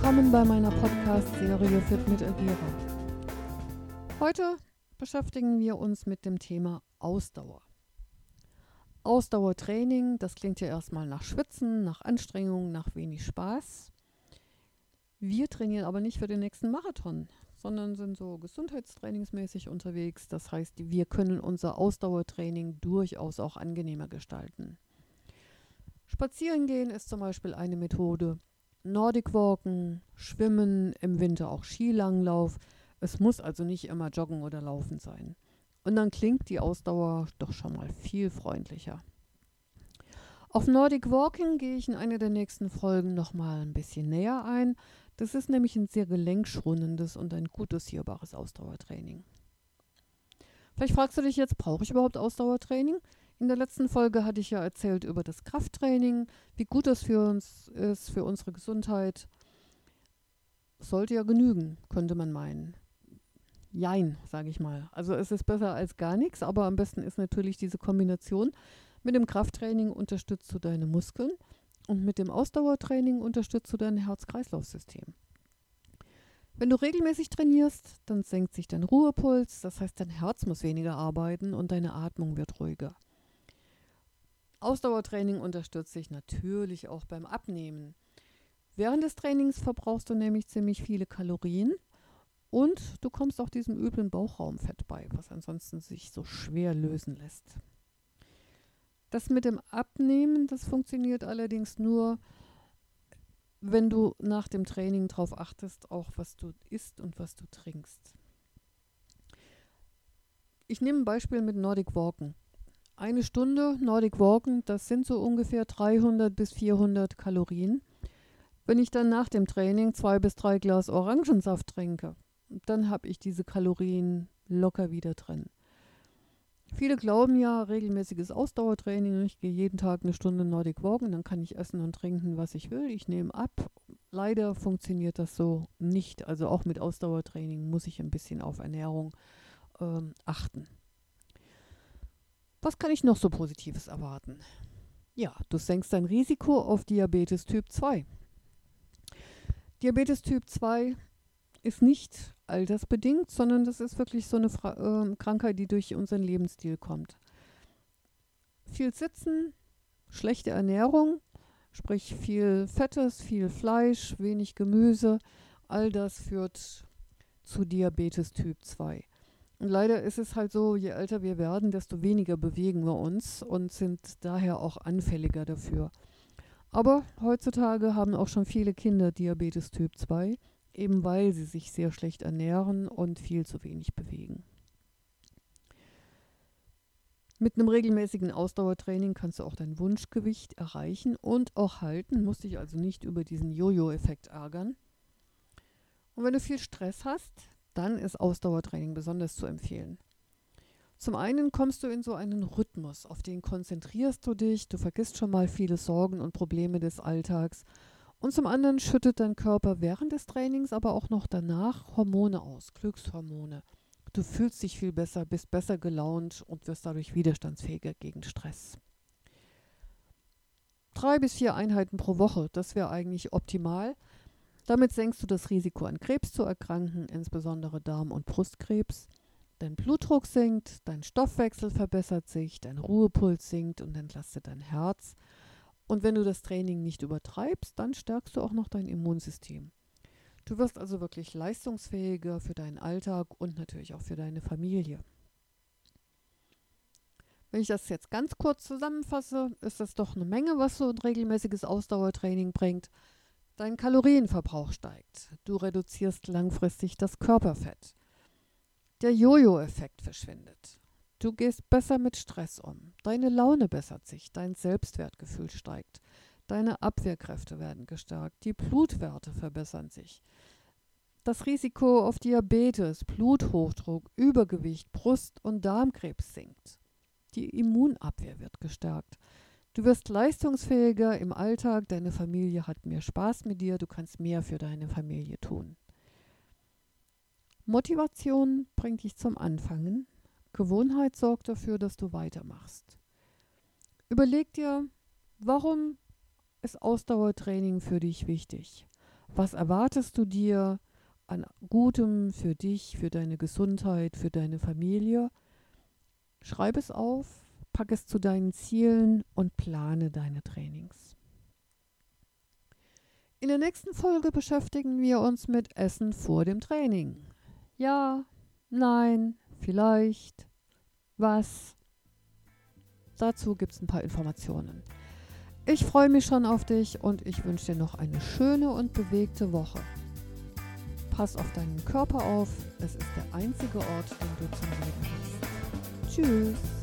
willkommen bei meiner Podcast-Serie Fit mit Elvira. Heute beschäftigen wir uns mit dem Thema Ausdauer. Ausdauertraining, das klingt ja erstmal nach Schwitzen, nach Anstrengung, nach wenig Spaß. Wir trainieren aber nicht für den nächsten Marathon, sondern sind so gesundheitstrainingsmäßig unterwegs. Das heißt, wir können unser Ausdauertraining durchaus auch angenehmer gestalten. Spazieren gehen ist zum Beispiel eine Methode. Nordic Walken, Schwimmen, im Winter auch Skilanglauf. Es muss also nicht immer Joggen oder Laufen sein. Und dann klingt die Ausdauer doch schon mal viel freundlicher. Auf Nordic Walking gehe ich in einer der nächsten Folgen nochmal ein bisschen näher ein. Das ist nämlich ein sehr gelenkschonendes und ein gut dosierbares Ausdauertraining. Vielleicht fragst du dich jetzt, brauche ich überhaupt Ausdauertraining? In der letzten Folge hatte ich ja erzählt über das Krafttraining, wie gut das für uns ist, für unsere Gesundheit. Sollte ja genügen, könnte man meinen. Jein, sage ich mal. Also es ist besser als gar nichts, aber am besten ist natürlich diese Kombination. Mit dem Krafttraining unterstützt du deine Muskeln und mit dem Ausdauertraining unterstützt du dein Herz-Kreislauf-System. Wenn du regelmäßig trainierst, dann senkt sich dein Ruhepuls, das heißt, dein Herz muss weniger arbeiten und deine Atmung wird ruhiger. Ausdauertraining unterstützt dich natürlich auch beim Abnehmen. Während des Trainings verbrauchst du nämlich ziemlich viele Kalorien und du kommst auch diesem üblen Bauchraumfett bei, was ansonsten sich so schwer lösen lässt. Das mit dem Abnehmen, das funktioniert allerdings nur, wenn du nach dem Training darauf achtest, auch was du isst und was du trinkst. Ich nehme ein Beispiel mit Nordic Walken. Eine Stunde Nordic Walken, das sind so ungefähr 300 bis 400 Kalorien. Wenn ich dann nach dem Training 2 bis 3 Glas Orangensaft trinke, dann habe ich diese Kalorien locker wieder drin. Viele glauben ja, regelmäßiges Ausdauertraining, ich gehe jeden Tag eine Stunde Nordic Walken, dann kann ich essen und trinken, was ich will, ich nehme ab. Leider funktioniert das so nicht, also auch mit Ausdauertraining muss ich ein bisschen auf Ernährung achten. Was kann ich noch so Positives erwarten? Ja, du senkst dein Risiko auf Diabetes Typ 2. Diabetes Typ 2 ist nicht altersbedingt, sondern das ist wirklich so eine Krankheit, die durch unseren Lebensstil kommt. Viel Sitzen, schlechte Ernährung, sprich viel Fettes, viel Fleisch, wenig Gemüse, all das führt zu Diabetes Typ 2. Und leider ist es halt so, je älter wir werden, desto weniger bewegen wir uns und sind daher auch anfälliger dafür. Aber heutzutage haben auch schon viele Kinder Diabetes Typ 2, eben weil sie sich sehr schlecht ernähren und viel zu wenig bewegen. Mit einem regelmäßigen Ausdauertraining kannst du auch dein Wunschgewicht erreichen und auch halten, musst dich also nicht über diesen Jojo-Effekt ärgern. Und wenn du viel Stress hast, dann ist Ausdauertraining besonders zu empfehlen. Zum einen kommst du in so einen Rhythmus, auf den konzentrierst du dich, du vergisst schon mal viele Sorgen und Probleme des Alltags. Und zum anderen schüttet dein Körper während des Trainings, aber auch noch danach Hormone aus, Glückshormone. Du fühlst dich viel besser, bist besser gelaunt und wirst dadurch widerstandsfähiger gegen Stress. 3 bis 4 Einheiten pro Woche, das wäre eigentlich optimal. Damit senkst du das Risiko an Krebs zu erkranken, insbesondere Darm- und Brustkrebs. Dein Blutdruck sinkt, dein Stoffwechsel verbessert sich, dein Ruhepuls sinkt und entlastet dein Herz. Und wenn du das Training nicht übertreibst, dann stärkst du auch noch dein Immunsystem. Du wirst also wirklich leistungsfähiger für deinen Alltag und natürlich auch für deine Familie. Wenn ich das jetzt ganz kurz zusammenfasse, ist das doch eine Menge, was so ein regelmäßiges Ausdauertraining bringt. Dein Kalorienverbrauch steigt. Du reduzierst langfristig das Körperfett. Der Jojo-Effekt verschwindet. Du gehst besser mit Stress um. Deine Laune bessert sich. Dein Selbstwertgefühl steigt. Deine Abwehrkräfte werden gestärkt. Die Blutwerte verbessern sich. Das Risiko auf Diabetes, Bluthochdruck, Übergewicht, Brust- und Darmkrebs sinkt. Die Immunabwehr wird gestärkt. Du wirst leistungsfähiger im Alltag, deine Familie hat mehr Spaß mit dir, du kannst mehr für deine Familie tun. Motivation bringt dich zum Anfangen. Gewohnheit sorgt dafür, dass du weitermachst. Überleg dir, warum ist Ausdauertraining für dich wichtig? Was erwartest du dir an Gutem für dich, für deine Gesundheit, für deine Familie? Schreib es auf, pack es zu deinen Zielen und plane deine Trainings. In der nächsten Folge beschäftigen wir uns mit Essen vor dem Training. Ja, nein, vielleicht, was? Dazu gibt es ein paar Informationen. Ich freue mich schon auf dich und ich wünsche dir noch eine schöne und bewegte Woche. Pass auf deinen Körper auf, es ist der einzige Ort, den du zum Leben hast. Tschüss.